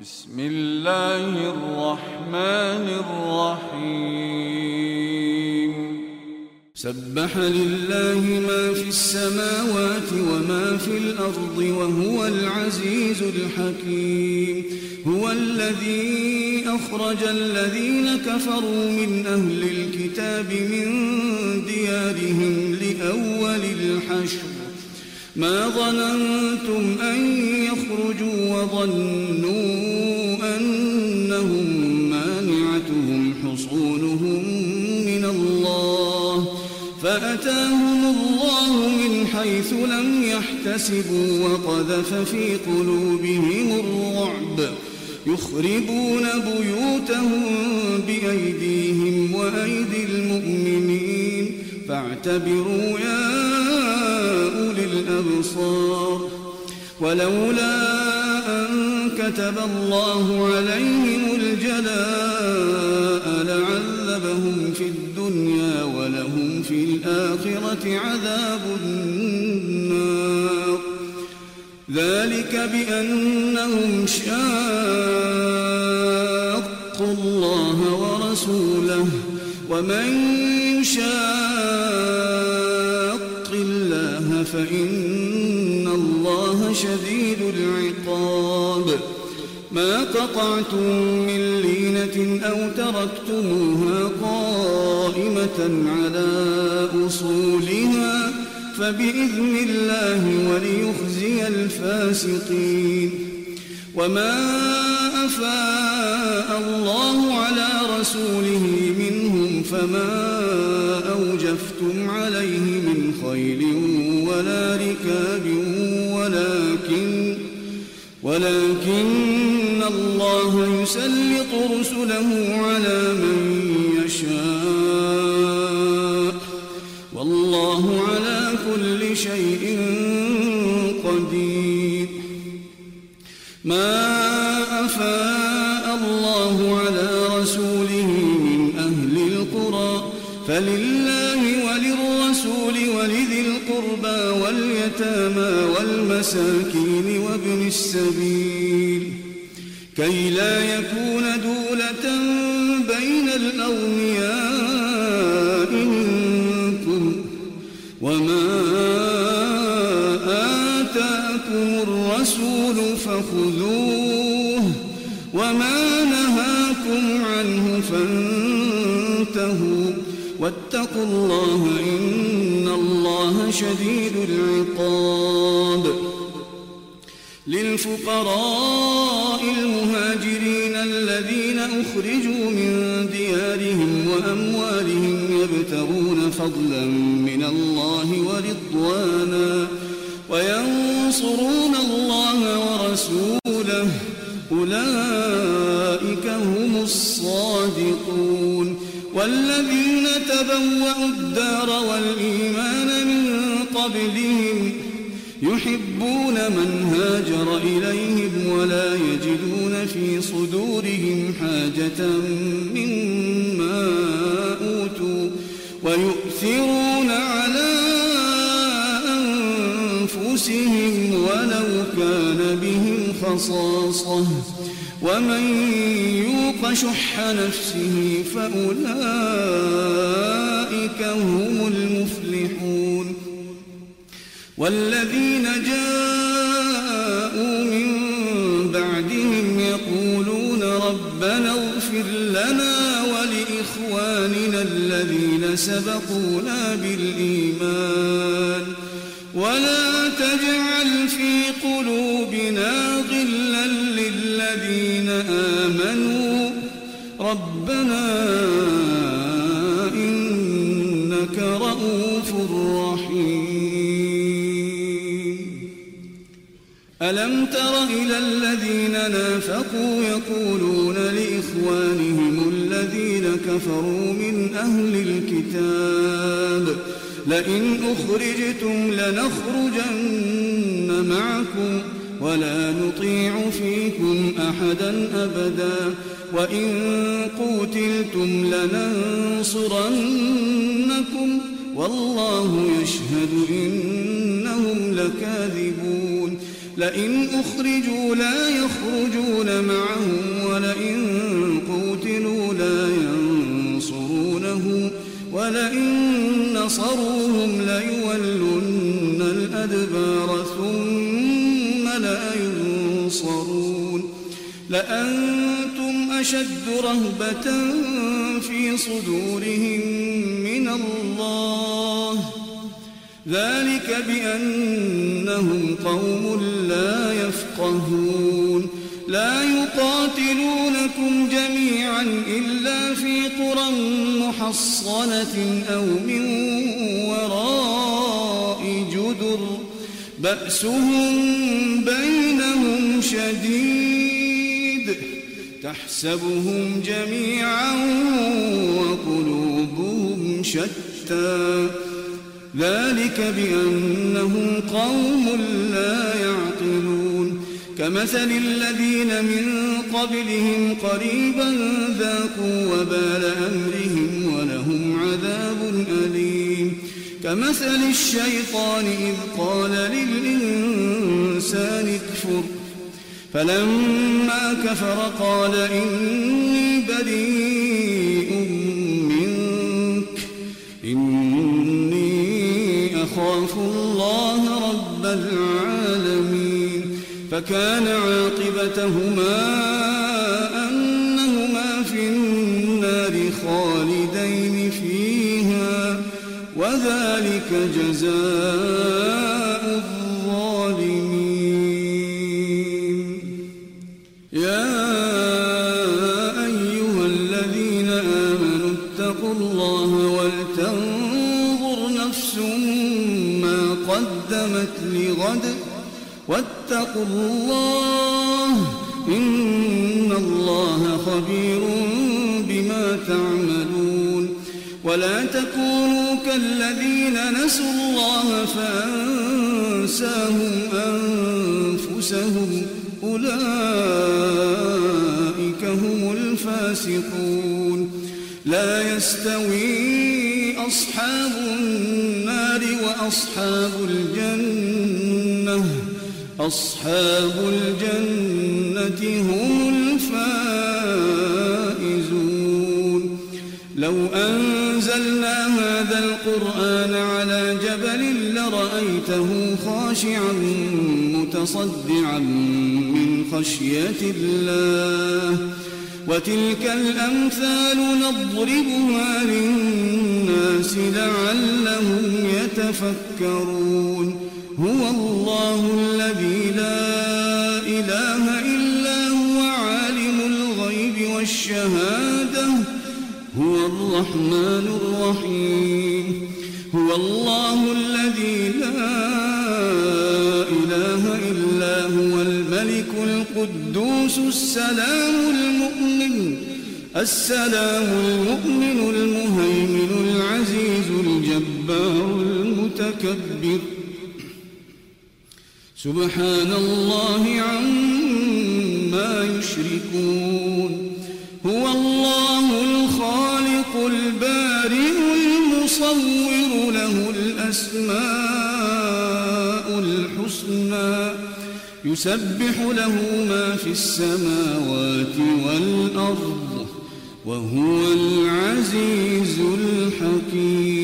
بسم الله الرحمن الرحيم سبح لله ما في السماوات وما في الأرض وهو العزيز الحكيم هو الذي أخرج الذين كفروا من أهل الكتاب من ديارهم لأول الحشر ما ظننتم أن يخرجوا وظنوا أنهم مانعتهم حصونهم من الله فأتاهم الله من حيث لم يحتسبوا وقذف في قلوبهم الرعب يخربون بيوتهم بأيديهم وأيدي المؤمنين فاعتبروا يا أولي الأبصار ولولا أن كتب الله عليهم الجلاء لعذبهم في الدنيا ولهم في الآخرة عذاب النار ذلك بأنهم شاقوا الله ورسوله ومن يشاق الله فإن الله شديد العقاب ما قطعتم من لينة أو تركتموها قائمة على أصولها فبإذن الله وليخزي الفاسقين وما أفاء الله على رسوله منهم فما أوجفتم عليه من خيل ولا ركاب ولكن الله يسلط رسله على من يشاء والله على كل شيء قدير ما أفاء الله على رسوله من أهل القرى فلله وللرسول ولذي القربى واليتامى والمساكين وابن السبيل كي لا يكون دولة بين الأغنياء منكم وما آتاكم الرسول فخذوه وما نهاكم عنه فانتهوا واتقوا الله إن الله شديد العقاب للفقراء المهاجرين الذين أخرجوا من ديارهم وأموالهم يبتغون فضلا من الله ورضوانا وينصرون الله ورسوله أولئك هم الصادقون والذين تبوأوا الدار والإيمان من قبلهم يحبون من هاجر إليهم ولا يجدون في صدورهم حاجة مما أوتوا ويؤثرون على أنفسهم ولو كان بهم خصاصة ومن يوق شح نفسه فأولئك هم المفلحون والذين جاءوا من بعدهم يقولون ربنا اغفر لنا ولإخواننا الذين سبقونا بالإيمان ولا تجعل في قلوبنا غلا للذين آمنوا ربنا إنك رؤوف رحيم ألم تر إلى الذين نافقوا يقولون لإخوانهم الذين كفروا من أهل الكتاب لئن أخرجتم لنخرجن معكم ولا نطيع فيكم أحدا أبدا وإن قوتلتم لننصرنكم والله يشهد إنهم لكاذبون لئن أخرجوا لا يخرجون معهم يبصرون لأنتم أشد رهبة في صدورهم من الله ذلك بأنهم قوم لا يفقهون لا يقاتلونكم جميعا إلا في قرى محصنة أو من وراء جدر بأسهم بينهم شديد تحسبهم جميعا وقلوبهم شتى ذلك بأنهم قوم لا يعقلون كمثل الذين من قبلهم قريبا ذاقوا وبال أمرهم ولهم عذاب أليم كمثل الشيطان إذ قال للإنسان اكفر فلما كفر قال إني بريء منك إني أخاف الله رب العالمين فكان عاقبتهما أنهما في النار خالدين فيها وذلك جزاء الظالمين يا أيها الذين آمنوا اتقوا الله ولتنظر نفس ما قدمت لغد واتقوا الله إن الله خبير بما تعملون ولا تكونوا كالذين نسوا الله فأنساهم أنفسهم أولئك هم الفاسقون لا يستوي أصحاب النار وأصحاب الجنة هم الفائزون لو أنزلنا هذا القرآن على جبل لرأيته خاشعا متصدعا من خشية الله وتلك الأمثال نضربها للناس لعلهم يتفكرون هو الله الذي لا إله إلا هو عالم الغيب والشهادة هو الرحمن الرحيم هو الله الذي لا إله إلا هو الملك القدوس السلام المؤمن المهيمن العزيز الجبار المتكبر سبحان الله عما يشركون هو الله الخالق البارئ المصور له الأسماء الحسنى يسبح له ما في السماوات والأرض وهو العزيز الحكيم